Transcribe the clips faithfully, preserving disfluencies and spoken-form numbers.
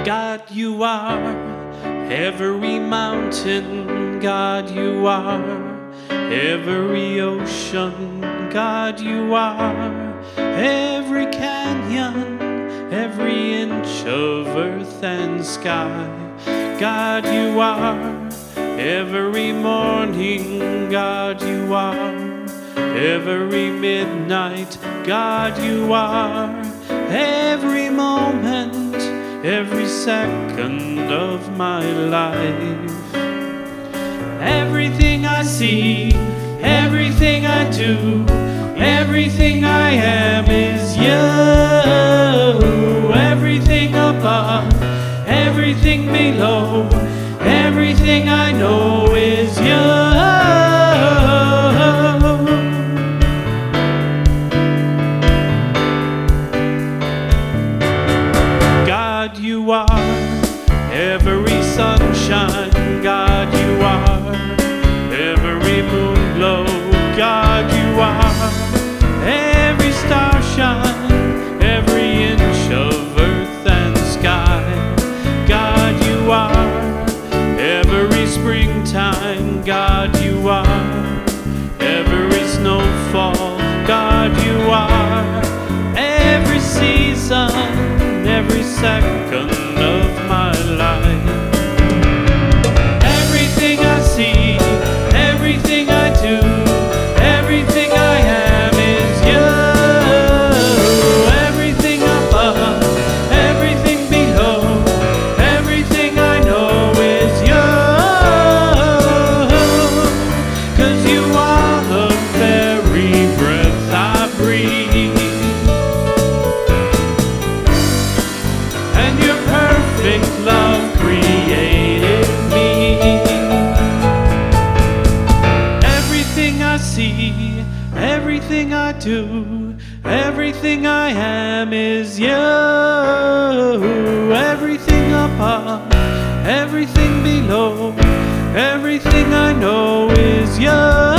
God, you are every mountain. God, you are every ocean. God, you are every canyon, every inch of earth and sky. God, you are every morning. God, you are every midnight. God, you are every moment, every second of my life. Everything I see, everything I do, everything I am is you. Everything above, everything below, everything I know is you. God, you are every sunshine. God, you are every moon glow. God, you are every star shine, every inch of earth and sky. God, you are every springtime. God, you are every snowfall. God, you are every season, every second of my life. Everything I see, everything I do, everything I am is you. Everything above, everything below, everything I know is you. 'Cause you are the very breath I breathe, and your perfect love created me. Everything I see, everything I do, everything I am is you. Everything above, everything below, everything I know is you.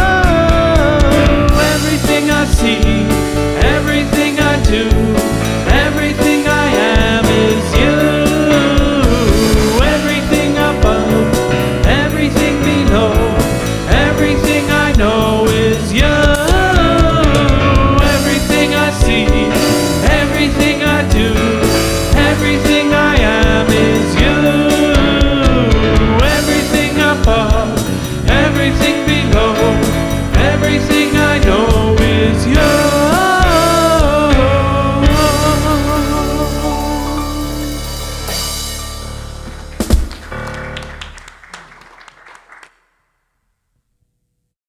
Everything I see, everything I do, everything I am is you. Everything above, everything below, everything I know is you. Everything I see, everything I do, everything I am is you. Everything above, everything below, everything